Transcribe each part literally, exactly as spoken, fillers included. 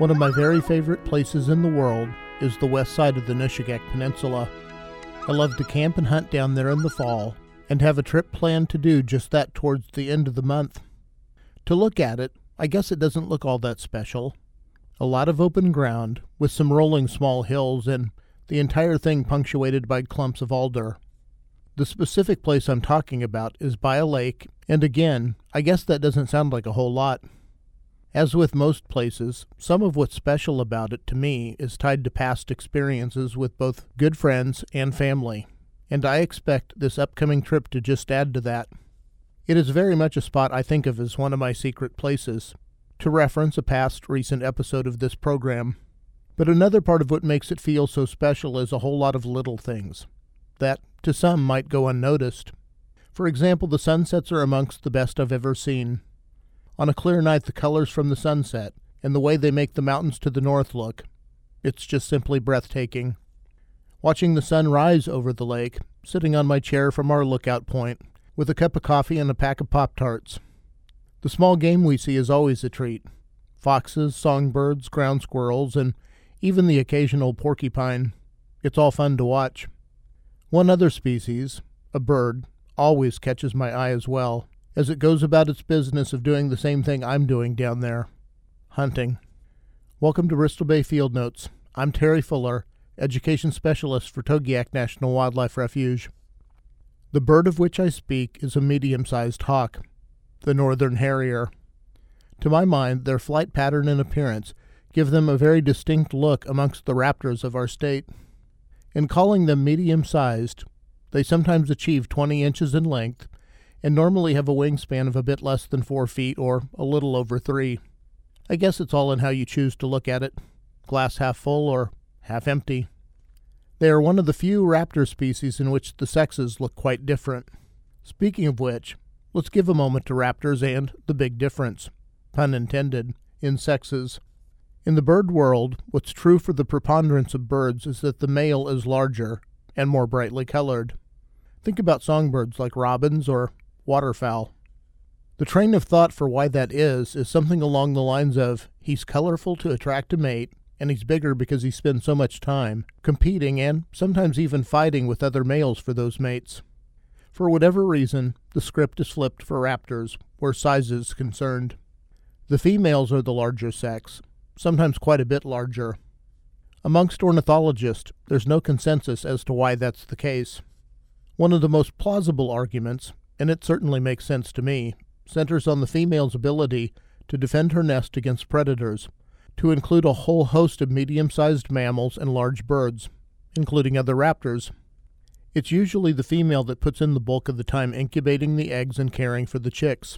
One of my very favorite places in the world is the west side of the Nushagak Peninsula. I love to camp and hunt down there in the fall, and have a trip planned to do just that towards the end of the month. To look at it, I guess it doesn't look all that special. A lot of open ground, with some rolling small hills, and the entire thing punctuated by clumps of alder. The specific place I'm talking about is by a lake, and again, I guess that doesn't sound like a whole lot. As with most places, some of what's special about it to me is tied to past experiences with both good friends and family, and I expect this upcoming trip to just add to that. It is very much a spot I think of as one of my secret places, to reference a past recent episode of this program. But another part of what makes it feel so special is a whole lot of little things that, to some, might go unnoticed. For example, the sunsets are amongst the best I've ever seen. On a clear night, the colors from the sunset, and the way they make the mountains to the north look, it's just simply breathtaking. Watching the sun rise over the lake, sitting on my chair from our lookout point, with a cup of coffee and a pack of Pop-Tarts. The small game we see is always a treat. Foxes, songbirds, ground squirrels, and even the occasional porcupine. It's all fun to watch. One other species, a bird, always catches my eye as well, as it goes about its business of doing the same thing I'm doing down there, hunting. Welcome to Bristol Bay Field Notes. I'm Terry Fuller, Education Specialist for Togiak National Wildlife Refuge. The bird of which I speak is a medium-sized hawk, the northern harrier. To my mind, their flight pattern and appearance give them a very distinct look amongst the raptors of our state. In calling them medium-sized, they sometimes achieve twenty inches in length, and normally have a wingspan of a bit less than four feet or a little over three. I guess it's all in how you choose to look at it, glass half full or half empty. They are one of the few raptor species in which the sexes look quite different. Speaking of which, let's give a moment to raptors and the big difference, pun intended, in sexes. In the bird world, what's true for the preponderance of birds is that the male is larger and more brightly colored. Think about songbirds like robins or waterfowl. The train of thought for why that is is something along the lines of, he's colorful to attract a mate, and he's bigger because he spends so much time competing and sometimes even fighting with other males for those mates. For whatever reason, the script is flipped for raptors, where size is concerned. The females are the larger sex, sometimes quite a bit larger. Amongst ornithologists, there's no consensus as to why that's the case. One of the most plausible arguments, and it certainly makes sense to me, centers on the female's ability to defend her nest against predators, to include a whole host of medium-sized mammals and large birds, including other raptors. It's usually the female that puts in the bulk of the time incubating the eggs and caring for the chicks.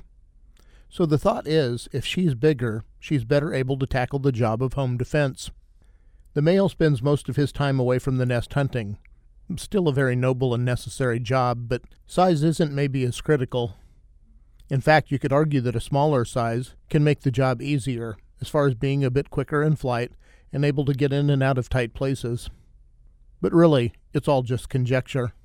So the thought is, if she's bigger, she's better able to tackle the job of home defense. The male spends most of his time away from the nest hunting. Still a very noble and necessary job, but size isn't maybe as critical. In fact, you could argue that a smaller size can make the job easier, as far as being a bit quicker in flight and able to get in and out of tight places. But really, it's all just conjecture.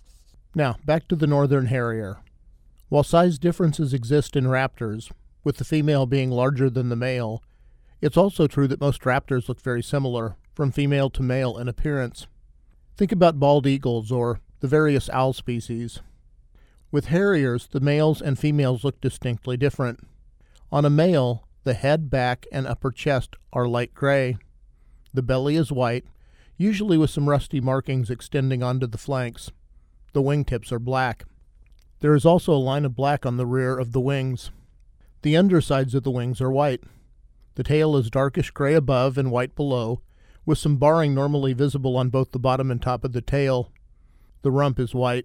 Now, back to the northern harrier. While size differences exist in raptors, with the female being larger than the male, it's also true that most raptors look very similar, from female to male in appearance. Think about bald eagles or the various owl species. With harriers, the males and females look distinctly different. On a male, the head, back, and upper chest are light gray. The belly is white, usually with some rusty markings extending onto the flanks. The wingtips are black. There is also a line of black on the rear of the wings. The undersides of the wings are white. The tail is darkish gray above and white below, with some barring normally visible on both the bottom and top of the tail. The rump is white.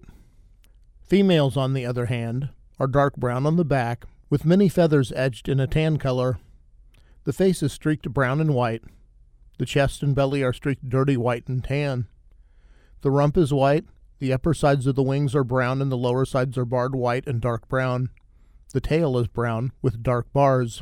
Females, on the other hand, are dark brown on the back, with many feathers edged in a tan color. The face is streaked brown and white. The chest and belly are streaked dirty white and tan. The rump is white, the upper sides of the wings are brown, and the lower sides are barred white and dark brown. The tail is brown, with dark bars.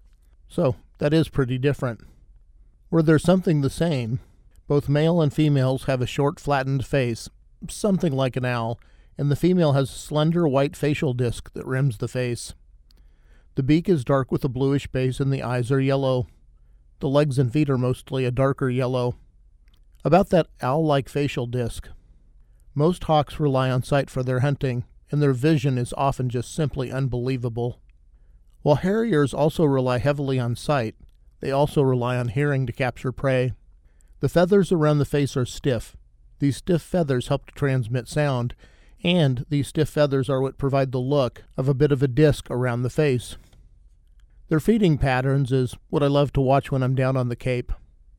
So, that is pretty different. Were there something the same, both male and females have a short, flattened face, something like an owl, and the female has a slender white facial disc that rims the face. The beak is dark with a bluish base and the eyes are yellow. The legs and feet are mostly a darker yellow. About that owl-like facial disc. Most hawks rely on sight for their hunting, and their vision is often just simply unbelievable. While harriers also rely heavily on sight, they also rely on hearing to capture prey. The feathers around the face are stiff. These stiff feathers help to transmit sound, and these stiff feathers are what provide the look of a bit of a disc around the face. Their feeding patterns is what I love to watch when I'm down on the Cape.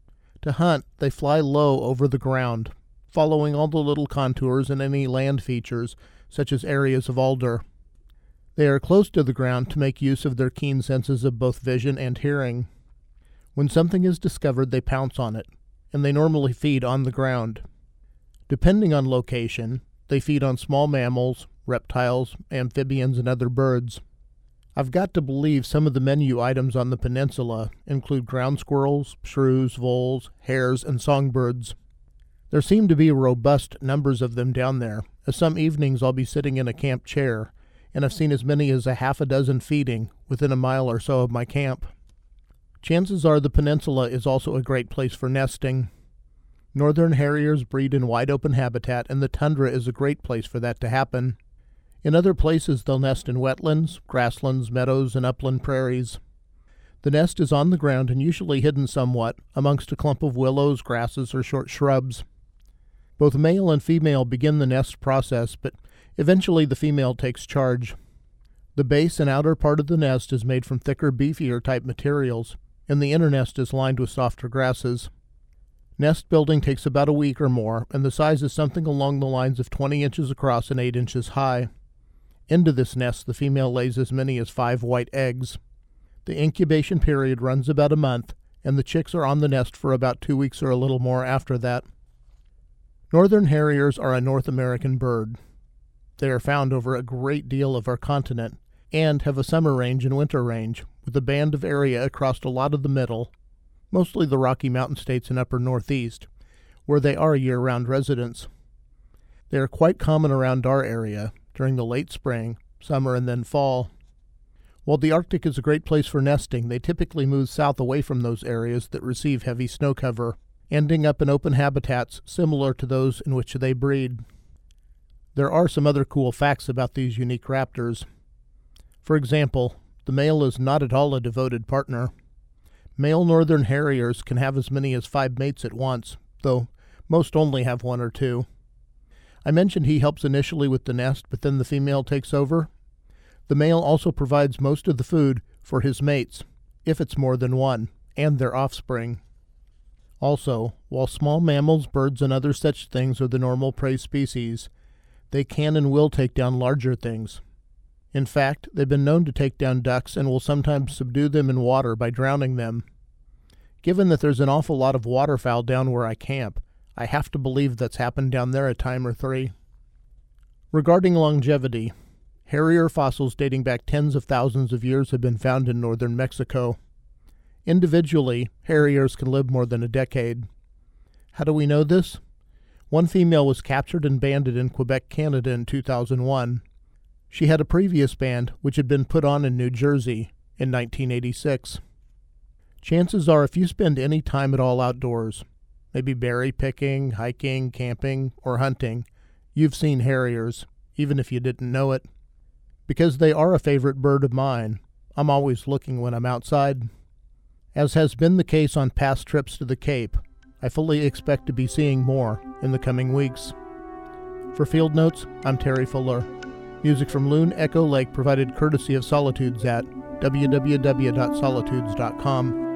To hunt, they fly low over the ground, following all the little contours and any land features, such as areas of alder. They are close to the ground to make use of their keen senses of both vision and hearing. When something is discovered, they pounce on it, and they normally feed on the ground. Depending on location, they feed on small mammals, reptiles, amphibians, and other birds. I've got to believe some of the menu items on the peninsula include ground squirrels, shrews, voles, hares, and songbirds. There seem to be robust numbers of them down there, as some evenings I'll be sitting in a camp chair, and I've seen as many as a half a dozen feeding within a mile or so of my camp. Chances are the peninsula is also a great place for nesting. Northern harriers breed in wide-open habitat, and the tundra is a great place for that to happen. In other places, they'll nest in wetlands, grasslands, meadows, and upland prairies. The nest is on the ground and usually hidden somewhat amongst a clump of willows, grasses, or short shrubs. Both male and female begin the nest process, but eventually the female takes charge. The base and outer part of the nest is made from thicker, beefier type materials, and the inner nest is lined with softer grasses. Nest building takes about a week or more, and the size is something along the lines of twenty inches across and eight inches high. Into this nest, the female lays as many as five white eggs. The incubation period runs about a month, and the chicks are on the nest for about two weeks or a little more after that. Northern harriers are a North American bird. They are found over a great deal of our continent, and have a summer range and winter range, with a band of area across a lot of the middle, mostly the Rocky Mountain states and upper Northeast, where they are year-round residents. They are quite common around our area during the late spring, summer, and then fall. While the Arctic is a great place for nesting, they typically move south away from those areas that receive heavy snow cover, ending up in open habitats similar to those in which they breed. There are some other cool facts about these unique raptors. For example, the male is not at all a devoted partner. Male northern harriers can have as many as five mates at once, though most only have one or two. I mentioned he helps initially with the nest, but then the female takes over. The male also provides most of the food for his mates, if it's more than one, and their offspring. Also, while small mammals, birds, and other such things are the normal prey species, they can and will take down larger things. In fact, they've been known to take down ducks and will sometimes subdue them in water by drowning them. Given that there's an awful lot of waterfowl down where I camp, I have to believe that's happened down there a time or three. Regarding longevity, harrier fossils dating back tens of thousands of years have been found in northern Mexico. Individually, harriers can live more than a decade. How do we know this? One female was captured and banded in Quebec, Canada in two thousand one. She had a previous band which had been put on in New Jersey in nineteen eighty-six. Chances are if you spend any time at all outdoors, maybe berry picking, hiking, camping, or hunting, you've seen harriers, even if you didn't know it. Because they are a favorite bird of mine, I'm always looking when I'm outside. As has been the case on past trips to the Cape, I fully expect to be seeing more in the coming weeks. For Field Notes, I'm Terry Fuller. Music from Loon Echo Lake provided courtesy of Solitudes at w w w dot solitudes dot com.